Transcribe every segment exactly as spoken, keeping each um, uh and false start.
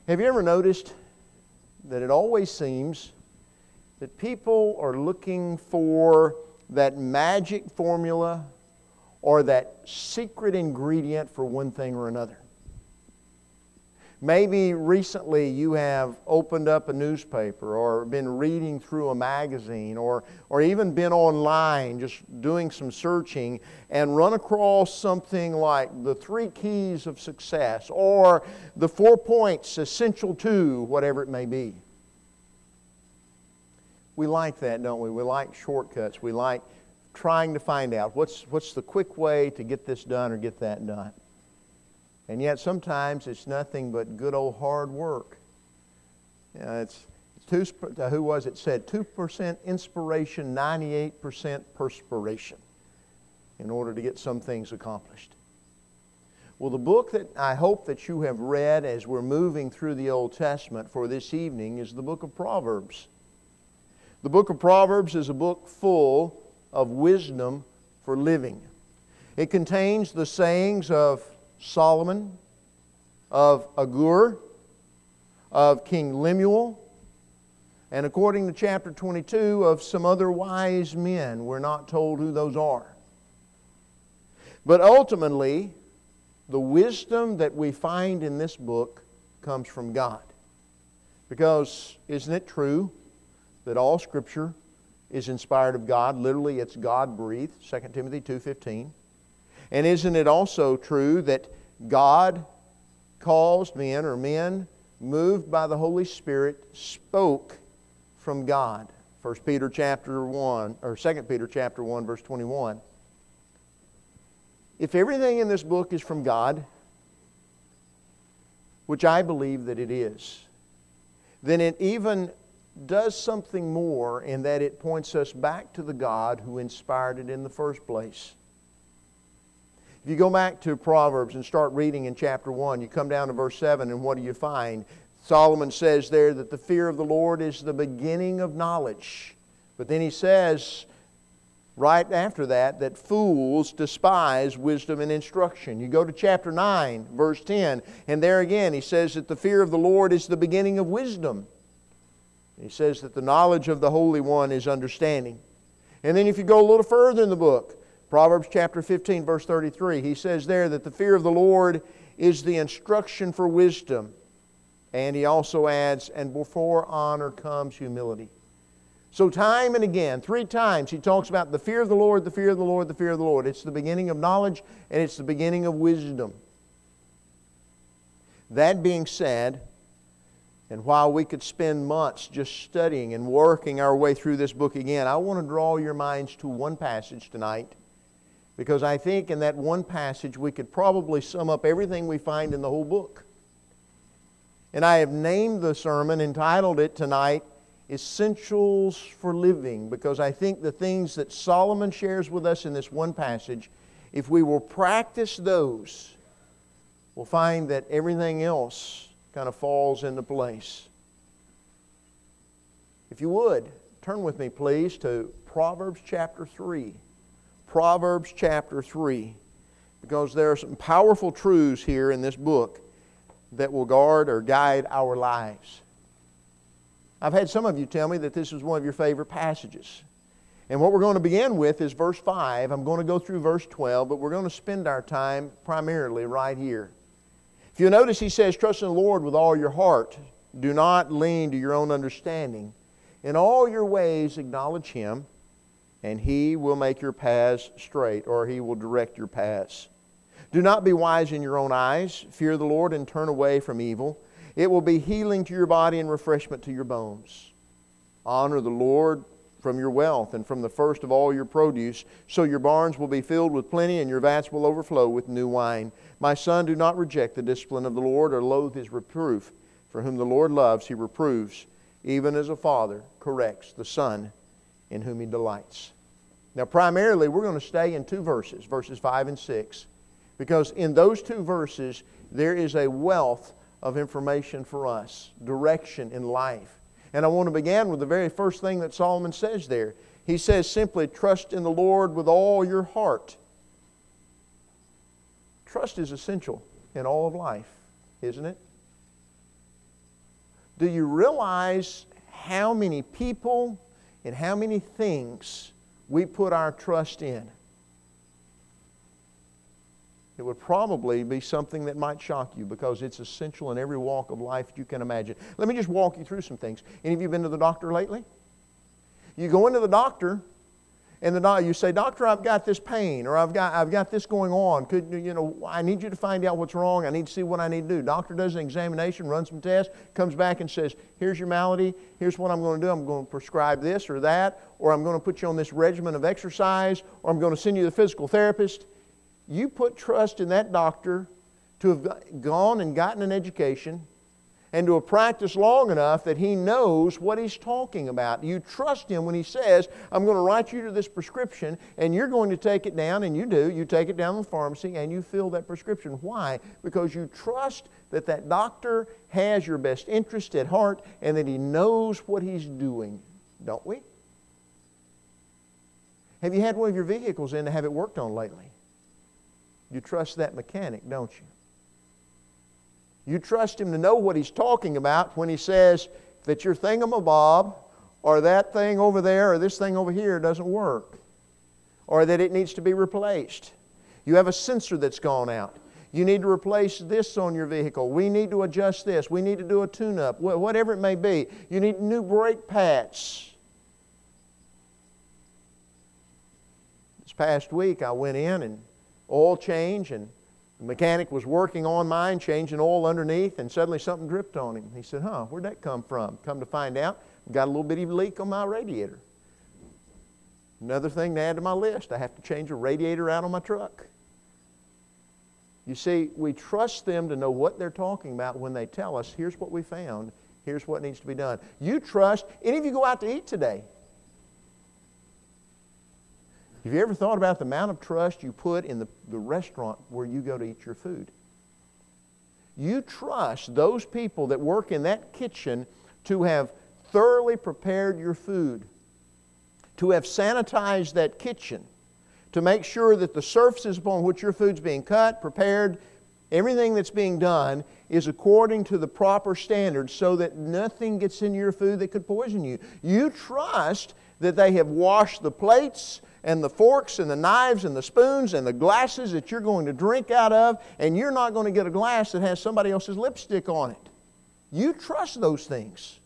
Have you ever noticed that it always seems that people are looking for that magic formula or that secret ingredient for one thing or another? Maybe recently you have opened up a newspaper or been reading through a magazine or, or even been online just doing some searching and run across something like the three keys of success or the four points essential to whatever it may be. We like that, don't we? We like shortcuts. We like trying to find out what's, what's the quick way to get this done or get that done. And yet sometimes it's nothing but good old hard work. You know, it's, it's two, who was it said, two percent inspiration, ninety-eight percent perspiration in order to get some things accomplished. Well, the book that I hope that you have read as we're moving through the Old Testament for this evening is the book of Proverbs. The book of Proverbs is a book full of wisdom for living. It contains the sayings of Solomon, of Agur, of King Lemuel, and according to chapter twenty-two, of some other wise men. We're not told who those are. But ultimately, the wisdom that we find in this book comes from God. Because isn't it true that all Scripture is inspired of God? Literally, it's God-breathed, Second Timothy two fifteen. And isn't it also true that God caused men, or men moved by the Holy Spirit, spoke from God? First Peter chapter one, or Second Peter chapter one, verse twenty-one. If everything in this book is from God, which I believe that it is, then it even does something more in that it points us back to the God who inspired it in the first place. If you go back to Proverbs and start reading in chapter one, you come down to verse seven, and what do you find? Solomon says there that the fear of the Lord is the beginning of knowledge. But then he says, right after that, that fools despise wisdom and instruction. You go to chapter nine, verse ten, and there again he says that the fear of the Lord is the beginning of wisdom. He says that the knowledge of the Holy One is understanding. And then if you go a little further in the book, Proverbs chapter fifteen, verse thirty-three, he says there that the fear of the Lord is the instruction for wisdom. And he also adds, and before honor comes humility. So time and again, three times, he talks about the fear of the Lord, the fear of the Lord, the fear of the Lord. It's the beginning of knowledge and it's the beginning of wisdom. That being said, and while we could spend months just studying and working our way through this book again, I want to draw your minds to one passage tonight, because I think in that one passage we could probably sum up everything we find in the whole book. And I have named the sermon, entitled it tonight, Essentials for Living, because I think the things that Solomon shares with us in this one passage, if we will practice those, we'll find that everything else kind of falls into place. If you would, turn with me please to Proverbs chapter three. Proverbs chapter three. Because there are some powerful truths here in this book that will guard or guide our lives. I've had some of you tell me that this is one of your favorite passages. And what we're going to begin with is verse five. I'm going to go through verse twelve, but we're going to spend our time primarily right here. If you notice, he says, trust in the Lord with all your heart. Do not lean to your own understanding. In all your ways acknowledge Him, and He will make your paths straight, or He will direct your paths. Do not be wise in your own eyes. Fear the Lord and turn away from evil. It will be healing to your body and refreshment to your bones. Honor the Lord from your wealth and from the first of all your produce, so your barns will be filled with plenty and your vats will overflow with new wine. My son, do not reject the discipline of the Lord or loathe His reproof. For whom the Lord loves, He reproves, even as a father corrects the son in whom He delights. Now primarily we're going to stay in two verses, verses five and six. Because in those two verses, there is a wealth of information for us, direction in life. And I want to begin with the very first thing that Solomon says there. He says simply, trust in the Lord with all your heart. Trust is essential in all of life, isn't it? Do you realize how many people and how many things we put our trust in? It would probably be something that might shock you because it's essential in every walk of life you can imagine. Let me just walk you through some things. Any of you been to the doctor lately? You go into the doctor, and the doc, you say, "Doctor, I've got this pain, or I've got I've got this going on. Could you know? I need you to find out what's wrong. I need to see what I need to do." Doctor does an examination, runs some tests, comes back and says, "Here's your malady. Here's what I'm going to do. I'm going to prescribe this or that, or I'm going to put you on this regimen of exercise, or I'm going to send you to the physical therapist." You put trust in that doctor to have gone and gotten an education and to have practiced long enough that he knows what he's talking about. You trust him when he says, "I'm going to write you to this prescription," and you're going to take it down, and you do. You take it down to the pharmacy and you fill that prescription. Why? Because you trust that that doctor has your best interest at heart and that he knows what he's doing. Don't we? Have you had one of your vehicles in to have it worked on lately? You trust that mechanic, don't you? You trust him to know what he's talking about when he says that your thingamabob or that thing over there or this thing over here doesn't work, or that it needs to be replaced. You have a sensor that's gone out. You need to replace this on your vehicle. We need to adjust this. We need to do a tune-up, whatever it may be. You need new brake pads. This past week I went in and oil change, and the mechanic was working on mine, changing oil underneath, and suddenly something dripped on him. He said, "Huh, where'd that come from?" Come to find out, I've got a little bitty leak on my radiator. Another thing to add to my list, I have to change a radiator out on my truck. You see, we trust them to know what they're talking about when they tell us, "Here's what we found, here's what needs to be done." You trust, any of you go out to eat today? Have you ever thought about the amount of trust you put in the, the restaurant where you go to eat your food? You trust those people that work in that kitchen to have thoroughly prepared your food, to have sanitized that kitchen, to make sure that the surfaces upon which your food's being cut, prepared, everything that's being done is according to the proper standards so that nothing gets in your food that could poison you. You trust that they have washed the plates and the forks and the knives and the spoons and the glasses that you're going to drink out of, and you're not going to get a glass that has somebody else's lipstick on it. You trust those things.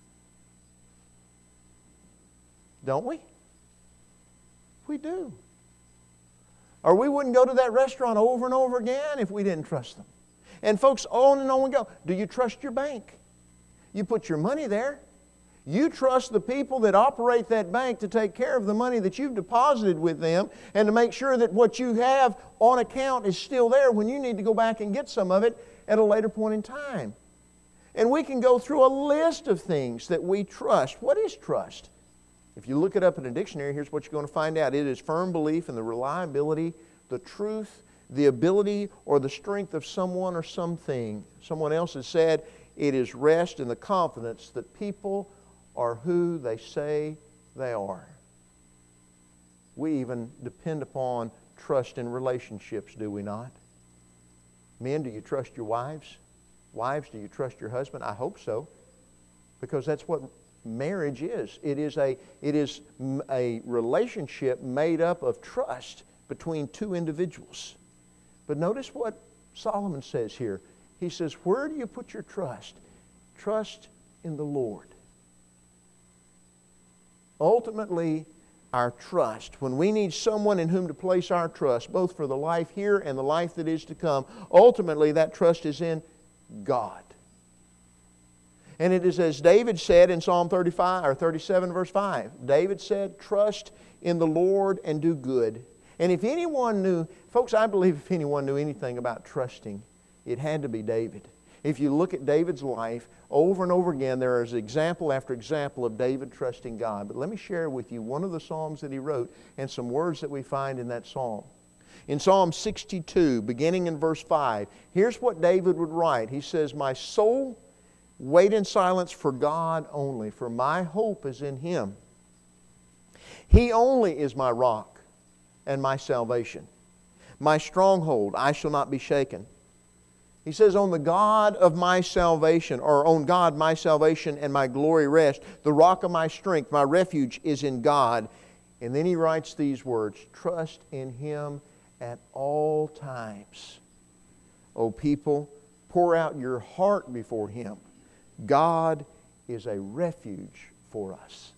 Don't we? We do. Or we wouldn't go to that restaurant over and over again if we didn't trust them. And folks, on and on we go. Do you trust your bank? You put your money there. You trust the people that operate that bank to take care of the money that you've deposited with them and to make sure that what you have on account is still there when you need to go back and get some of it at a later point in time. And we can go through a list of things that we trust. What is trust? If you look it up in a dictionary, here's what you're going to find out. It is firm belief in the reliability, the truth, the ability, or the strength of someone or something. Someone else has said it is rest in the confidence that people are who they say they are. We even depend upon trust in relationships, do we not? Men, do you trust your wives? Wives, do you trust your husband? I hope so, because that's what marriage is. It is a, it is a relationship made up of trust between two individuals. But notice what Solomon says here. He says, where do you put your trust? Trust in the Lord. Ultimately, our trust, when we need someone in whom to place our trust, both for the life here and the life that is to come, ultimately that trust is in God. And it is as David said in Psalm thirty-five or thirty-seven verse five. David said, "Trust in the Lord and do good." And if anyone knew, folks, I believe if anyone knew anything about trusting, it had to be David. If you look at David's life, over and over again, there is example after example of David trusting God. But let me share with you one of the psalms that he wrote and some words that we find in that psalm. In Psalm sixty-two, beginning in verse five, here's what David would write. He says, "My soul, wait in silence for God only, for my hope is in Him. He only is my rock and my salvation. My stronghold, I shall not be shaken. He says, on the God of my salvation, or on God my salvation and my glory rest. The rock of my strength, my refuge is in God. And then he writes these words, trust in Him at all times. O people, pour out your heart before Him. God is a refuge for us.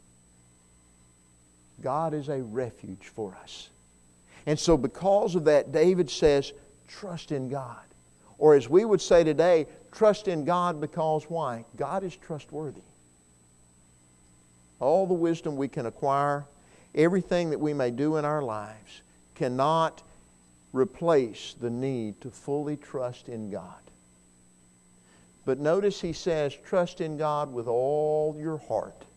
God is a refuge for us. And so because of that, David says, trust in God. Or as we would say today, trust in God because why? God is trustworthy. All the wisdom we can acquire, everything that we may do in our lives cannot replace the need to fully trust in God. But notice he says, trust in God with all your heart.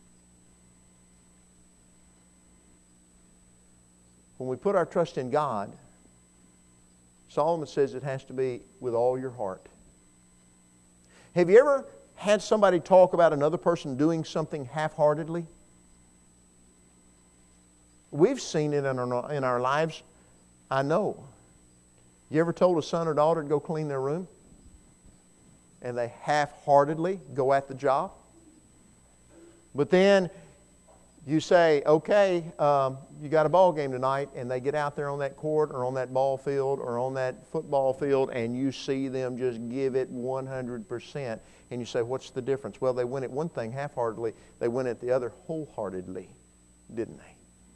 When we put our trust in God, Solomon says it has to be with all your heart. Have you ever had somebody talk about another person doing something half-heartedly? We've seen it in our, in our lives. I know. You ever told a son or daughter to go clean their room? And they half-heartedly go at the job? But then you say, okay, um, you got a ball game tonight, and they get out there on that court or on that ball field or on that football field, and you see them just give it one hundred percent. And you say, what's the difference? Well, they went at one thing half-heartedly. They went at the other wholeheartedly, didn't they?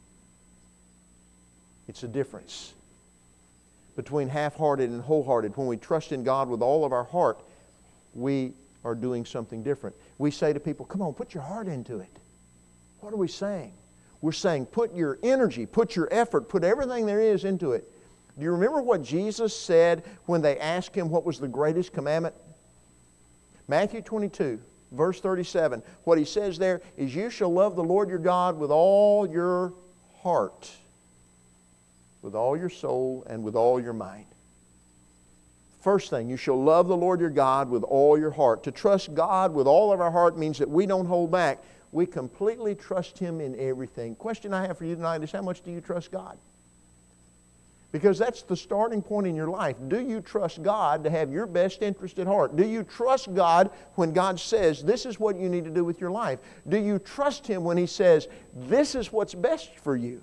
It's a difference between half-hearted and wholehearted. When we trust in God with all of our heart, we are doing something different. We say to people, come on, put your heart into it. What are we saying? We're saying put your energy, put your effort, put everything there is into it. Do you remember what Jesus said when they asked Him what was the greatest commandment? Matthew twenty-two, verse thirty-seven. What He says there is, you shall love the Lord your God with all your heart, with all your soul, and with all your mind. First thing, you shall love the Lord your God with all your heart. To trust God with all of our heart means that we don't hold back. We completely trust Him in everything. Question I have for you tonight is, how much do you trust God? Because that's the starting point in your life. Do you trust God to have your best interest at heart? Do you trust God when God says, this is what you need to do with your life? Do you trust Him when He says, this is what's best for you?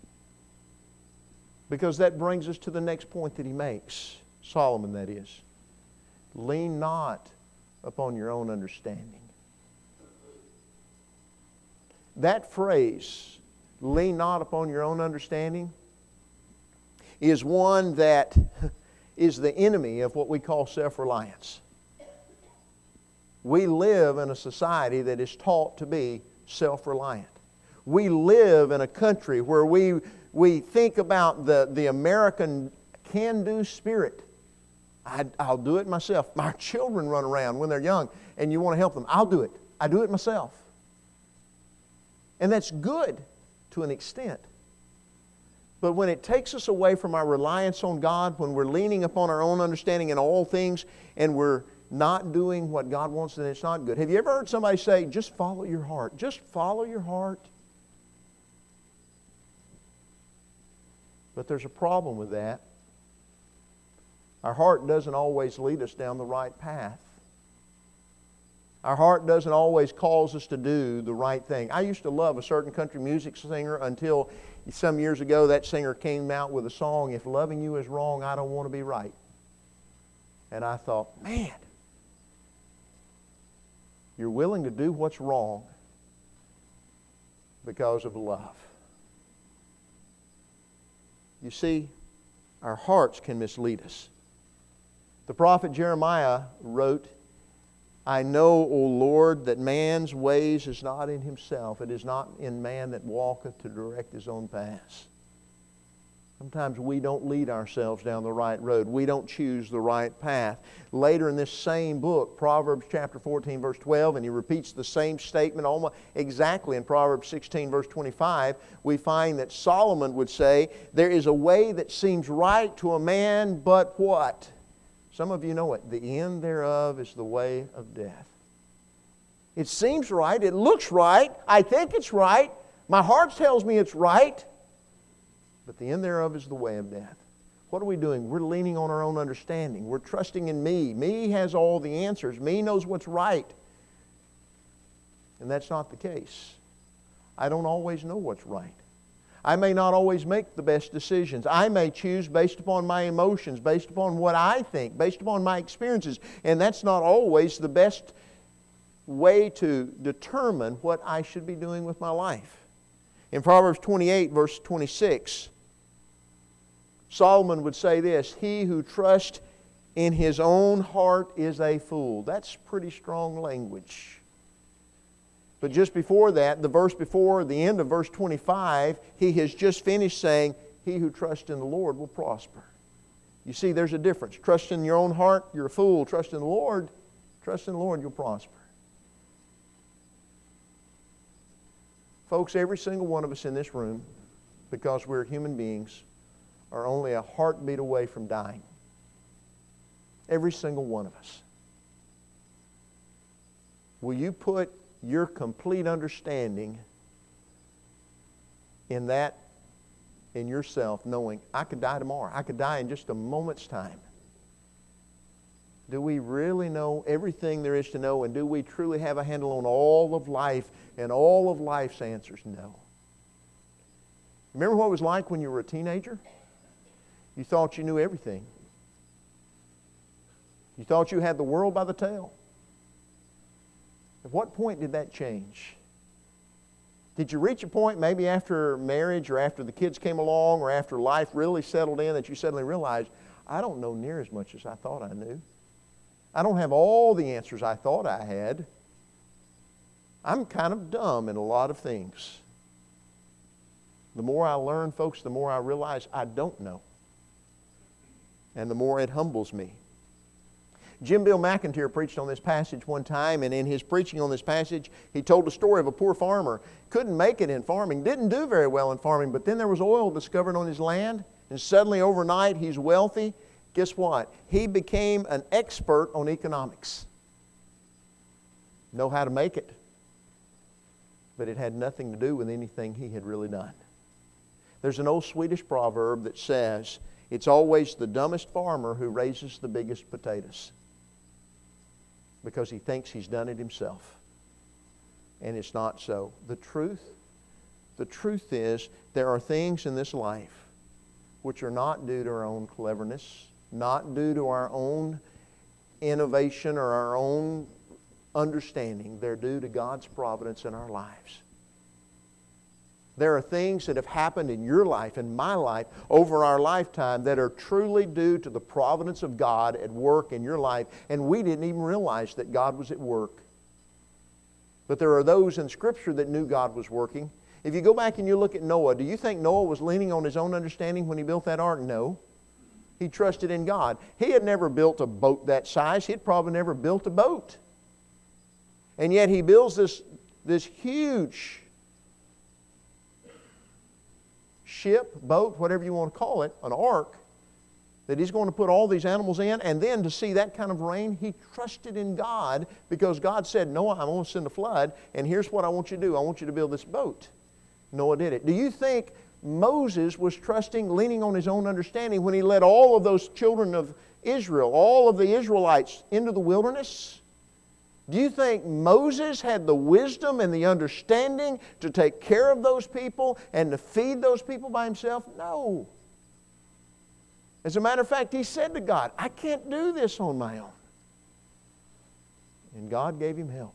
Because that brings us to the next point that he makes. Solomon, that is. Lean not upon your own understanding. That phrase, lean not upon your own understanding, is one that is the enemy of what we call self-reliance. We live in a society that is taught to be self-reliant. We live in a country where we, we think about the, the American can-do spirit. I, I'll do it myself. My children run around when they're young and you want to help them. I'll do it. I do it myself. And that's good to an extent. But when it takes us away from our reliance on God, when we're leaning upon our own understanding in all things, and we're not doing what God wants, then it's not good. Have you ever heard somebody say, just follow your heart? Just follow your heart. But there's a problem with that. Our heart doesn't always lead us down the right path. Our heart doesn't always cause us to do the right thing. I used to love a certain country music singer until some years ago that singer came out with a song, if loving you is wrong, I don't want to be right. And I thought, man, you're willing to do what's wrong because of love. You see, our hearts can mislead us. The prophet Jeremiah wrote, I know, O Lord, that man's ways is not in himself. It is not in man that walketh to direct his own paths. Sometimes we don't lead ourselves down the right road. We don't choose the right path. Later in this same book, Proverbs chapter fourteen, verse twelve, and he repeats the same statement almost exactly in Proverbs sixteen, verse twenty-five, we find that Solomon would say, there is a way that seems right to a man, but what? Some of you know it. The end thereof is the way of death. It seems right. It looks right. I think it's right. My heart tells me it's right. But the end thereof is the way of death. What are we doing? We're leaning on our own understanding. We're trusting in me. Me has all the answers. Me knows what's right. And that's not the case. I don't always know what's right. I may not always make the best decisions. I may choose based upon my emotions, based upon what I think, based upon my experiences. And that's not always the best way to determine what I should be doing with my life. In Proverbs twenty-eight, verse twenty-six, Solomon would say this, "He who trusts in his own heart is a fool." That's pretty strong language. But just before that, the verse before the end of verse twenty-five, he has just finished saying, "He who trusts in the Lord will prosper." You see, there's a difference. Trust in your own heart, you're a fool. Trust in the Lord, trust in the Lord, you'll prosper. Folks, every single one of us in this room, because we're human beings, are only a heartbeat away from dying. Every single one of us. Will you put your complete understanding in that, in yourself, knowing I could die tomorrow. I could die in just a moment's time. Do we really know everything there is to know, and do we truly have a handle on all of life and all of life's answers? No. Remember what it was like when you were a teenager? You thought you knew everything. You thought you had the world by the tail. At what point did that change? Did you reach a point maybe after marriage or after the kids came along or after life really settled in that you suddenly realized, I don't know near as much as I thought I knew. I don't have all the answers I thought I had. I'm kind of dumb in a lot of things. The more I learn, folks, the more I realize I don't know. And the more it humbles me. Jim Bill McIntyre preached on this passage one time, and in his preaching on this passage, he told the story of a poor farmer. Couldn't make it in farming, didn't do very well in farming, but then there was oil discovered on his land, and suddenly overnight he's wealthy. Guess what? He became an expert on economics. Know how to make it. But it had nothing to do with anything he had really done. There's an old Swedish proverb that says, it's always the dumbest farmer who raises the biggest potatoes. Because he thinks he's done it himself. And it's not so. The truth, the truth is, there are things in this life which are not due to our own cleverness, not due to our own innovation or our own understanding. They're due to God's providence in our lives. There are things that have happened in your life, in my life, over our lifetime that are truly due to the providence of God at work in your life, and we didn't even realize that God was at work. But there are those in Scripture that knew God was working. If you go back and you look at Noah, do you think Noah was leaning on his own understanding when he built that ark? No. He trusted in God. He had never built a boat that size. He had probably never built a boat. And yet he builds this, this huge ship, boat, whatever you want to call it, an ark, that he's going to put all these animals in, and then to see that kind of rain, he trusted in God because God said, Noah, I'm going to send a flood, and here's what I want you to do. I want you to build this boat. Noah did it. Do you think Moses was trusting, leaning on his own understanding when he led all of those children of Israel, all of the Israelites, into the wilderness? Do you think Moses had the wisdom and the understanding to take care of those people and to feed those people by himself? No. As a matter of fact, he said to God, I can't do this on my own. And God gave him help.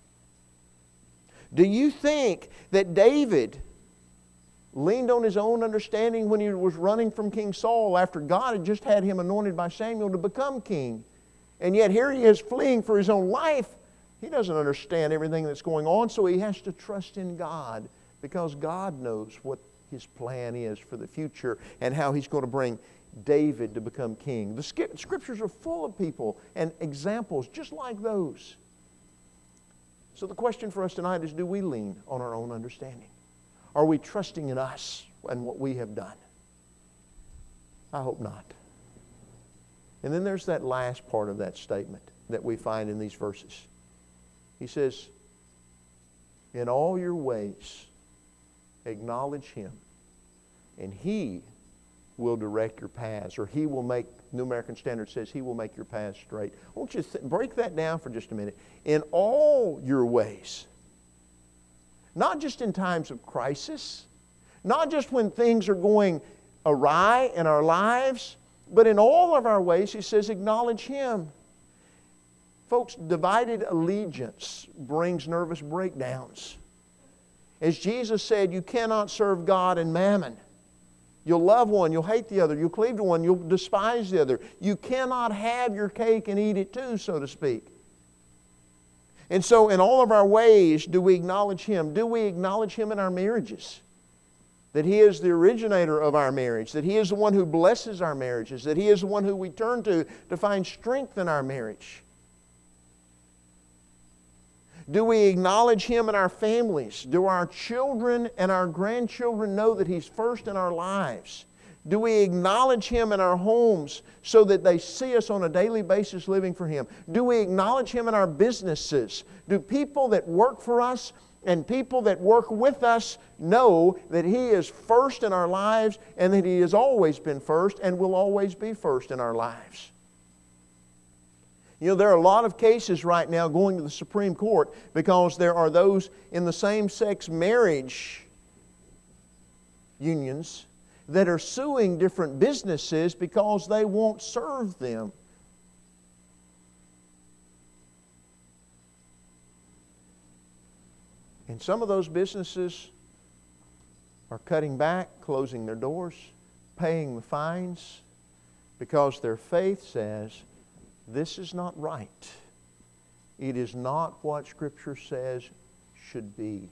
Do you think that David leaned on his own understanding when he was running from King Saul after God had just had him anointed by Samuel to become king? And yet here he is fleeing for his own life. He doesn't understand everything that's going on, so he has to trust in God because God knows what his plan is for the future and how he's going to bring David to become king. The Scriptures are full of people and examples just like those. So the question for us tonight is, do we lean on our own understanding? Are we trusting in us and what we have done? I hope not. And then there's that last part of that statement that we find in these verses. He says, in all your ways, acknowledge Him, and He will direct your paths, or He will make, New American Standard says, He will make your paths straight. I want you to th- break that down for just a minute. In all your ways, not just in times of crisis, not just when things are going awry in our lives, but in all of our ways, He says, acknowledge Him. Folks, divided allegiance brings nervous breakdowns. As Jesus said, you cannot serve God and mammon. You'll love one, you'll hate the other. You'll cleave to one, you'll despise the other. You cannot have your cake and eat it too, so to speak. And so in all of our ways, do we acknowledge Him? Do we acknowledge Him in our marriages? That He is the originator of our marriage. That He is the one who blesses our marriages. That He is the one who we turn to to find strength in our marriage. Do we acknowledge Him in our families? Do our children and our grandchildren know that He's first in our lives? Do we acknowledge Him in our homes so that they see us on a daily basis living for Him? Do we acknowledge Him in our businesses? Do people that work for us and people that work with us know that He is first in our lives and that He has always been first and will always be first in our lives? You know, there are a lot of cases right now going to the Supreme Court because there are those in the same-sex marriage unions that are suing different businesses because they won't serve them. And some of those businesses are cutting back, closing their doors, paying the fines because their faith says, this is not right. It is not what Scripture says should be.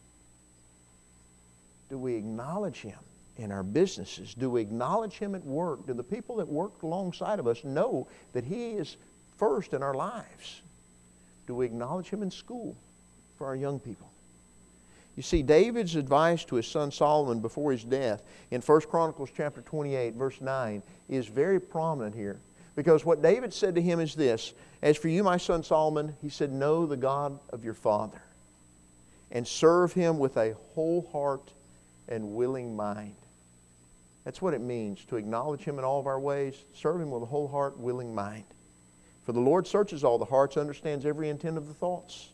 Do we acknowledge Him in our businesses? Do we acknowledge Him at work? Do the people that work alongside of us know that He is first in our lives? Do we acknowledge Him in school for our young people? You see, David's advice to his son Solomon before his death in First Chronicles chapter twenty-eight, verse nine, is very prominent here. Because what David said to him is this, as for you, my son Solomon, he said, know the God of your father and serve Him with a whole heart and willing mind. That's what it means to acknowledge Him in all of our ways, serve Him with a whole heart, willing mind. For the Lord searches all the hearts, understands every intent of the thoughts.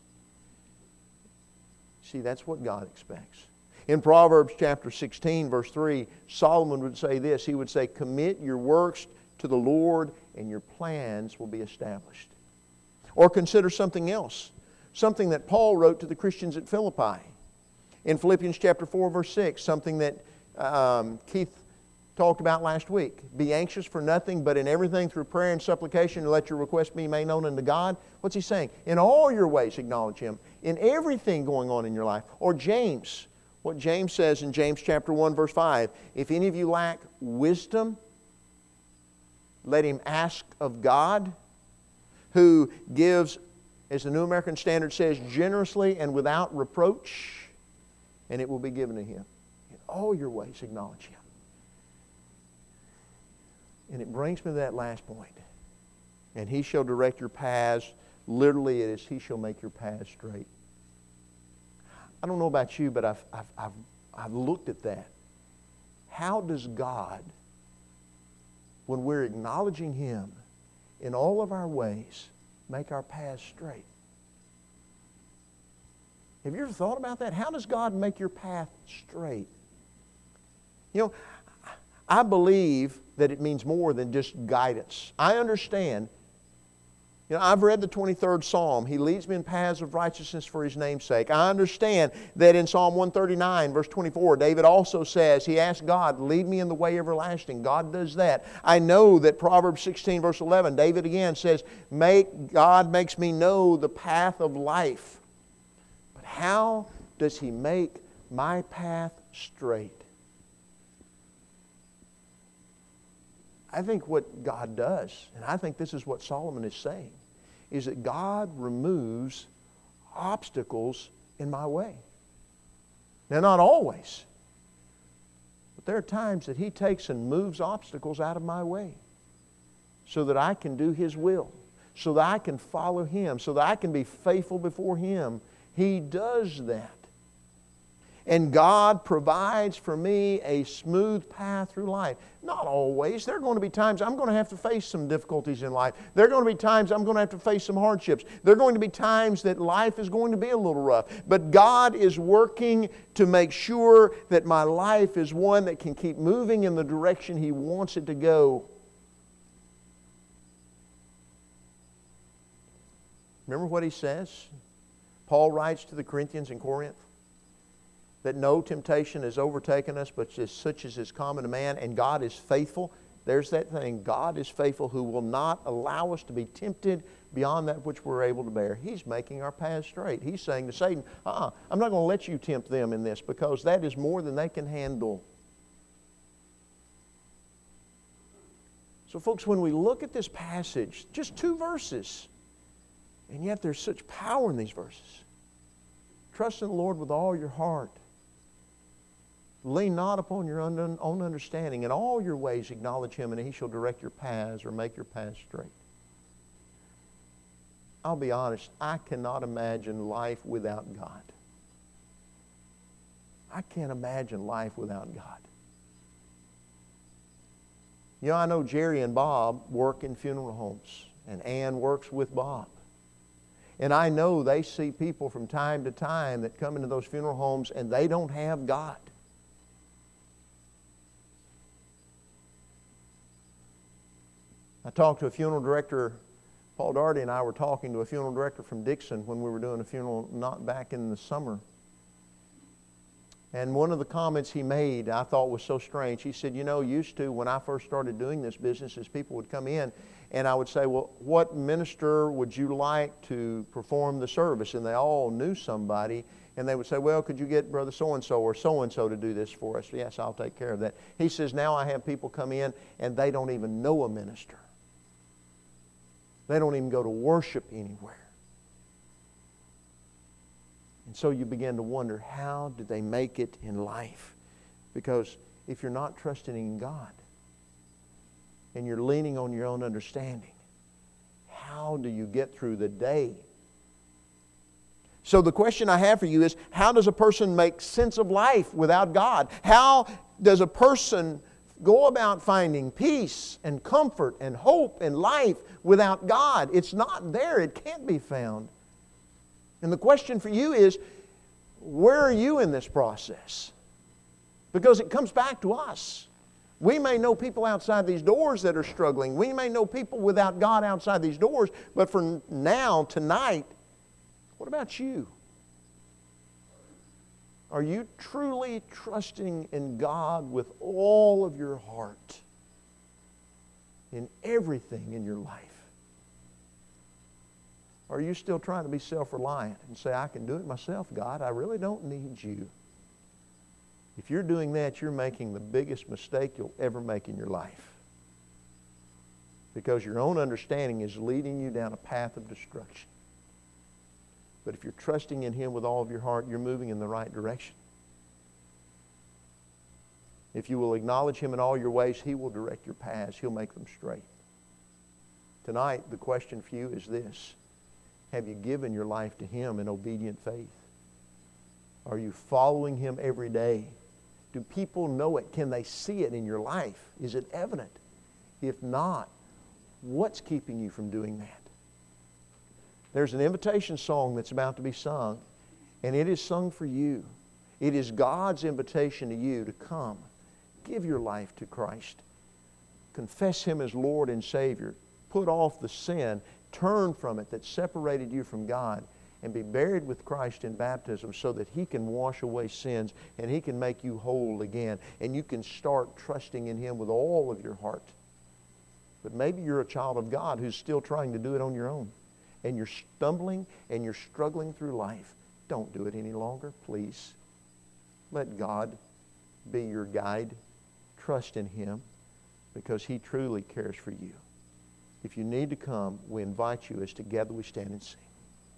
See, that's what God expects. In Proverbs chapter sixteen, verse three, Solomon would say this. He would say, commit your works to the Lord and your plans will be established. Or consider something else. Something that Paul wrote to the Christians at Philippi. In Philippians chapter four, verse six, something that um, Keith talked about last week. Be anxious for nothing, but in everything through prayer and supplication, let your requests be made known unto God. What's he saying? In all your ways acknowledge Him. In everything going on in your life. Or James, what James says in James chapter one, verse five. If any of you lack wisdom, let him ask of God, who gives, as the New American Standard says, generously and without reproach, and it will be given to him. In all your ways acknowledge Him. And it brings me to that last point. And He shall direct your paths. Literally it is, He shall make your paths straight. I don't know about you, but I've, I've, I've, I've looked at that. How does God, when we're acknowledging Him in all of our ways, make our paths straight? Have you ever thought about that? How does God make your path straight? You know, I believe that it means more than just guidance. I understand. You know, I've read the twenty-third Psalm. He leads me in paths of righteousness for His name's sake. I understand that in Psalm one thirty-nine, verse twenty-four, David also says, he asked God, lead me in the way everlasting. God does that. I know that Proverbs sixteen, verse eleven, David again says, Make, God makes me know the path of life. But how does He make my path straight? I think what God does, and I think this is what Solomon is saying, is that God removes obstacles in my way. Now, not always, but there are times that He takes and moves obstacles out of my way so that I can do His will, so that I can follow Him, so that I can be faithful before Him. He does that. And God provides for me a smooth path through life. Not always. There are going to be times I'm going to have to face some difficulties in life. There are going to be times I'm going to have to face some hardships. There are going to be times that life is going to be a little rough. But God is working to make sure that my life is one that can keep moving in the direction He wants it to go. Remember what he says? Paul writes to the Corinthians in Corinth that no temptation has overtaken us, but just such as is common to man, and God is faithful. There's that thing. God is faithful, who will not allow us to be tempted beyond that which we're able to bear. He's making our path straight. He's saying to Satan, uh-uh, I'm not going to let you tempt them in this, because that is more than they can handle. So folks, when we look at this passage, just two verses, and yet there's such power in these verses. Trust in the Lord with all your heart. Lean not upon your own understanding. In all your ways acknowledge Him, and He shall direct your paths or make your paths straight. I'll be honest, I cannot imagine life without God. I can't imagine life without God. You know, I know Jerry and Bob work in funeral homes, and Ann works with Bob. And I know they see people from time to time that come into those funeral homes and they don't have God. I talked to a funeral director, Paul Darty and I were talking to a funeral director from Dixon when we were doing a funeral not back in the summer. And one of the comments he made I thought was so strange. He said, you know, used to when I first started doing this business is people would come in and I would say, well, what minister would you like to perform the service? And they all knew somebody. And they would say, well, could you get Brother so-and-so or so-and-so to do this for us? Yes, I'll take care of that. He says, now I have people come in and they don't even know a minister. They don't even go to worship anywhere. And so you begin to wonder, how did they make it in life? Because if you're not trusting in God and you're leaning on your own understanding, how do you get through the day? So the question I have for you is, how does a person make sense of life without God? How does a person go about finding peace and comfort and hope and life without God? It's not there. It can't be found. And the question for you is, where are you in this process? Because it comes back to us. We may know people outside these doors that are struggling. We may know people without God outside these doors. But for now, tonight, what about you? Are you truly trusting in God with all of your heart in everything in your life? Or are you still trying to be self-reliant and say, I can do it myself, God. I really don't need you. If you're doing that, you're making the biggest mistake you'll ever make in your life. Because your own understanding is leading you down a path of destruction. But if you're trusting in Him with all of your heart, you're moving in the right direction. If you will acknowledge Him in all your ways, He will direct your paths. He'll make them straight. Tonight, the question for you is this. Have you given your life to Him in obedient faith? Are you following Him every day? Do people know it? Can they see it in your life? Is it evident? If not, what's keeping you from doing that? There's an invitation song that's about to be sung, and it is sung for you. It is God's invitation to you to come. Give your life to Christ. Confess Him as Lord and Savior. Put off the sin. Turn from it that separated you from God, and be buried with Christ in baptism so that He can wash away sins and He can make you whole again. And you can start trusting in Him with all of your heart. But maybe you're a child of God who's still trying to do it on your own. And you're stumbling and you're struggling through life. Don't do it any longer, please. Let God be your guide. Trust in Him because He truly cares for you. If you need to come, we invite you as together we stand and sing.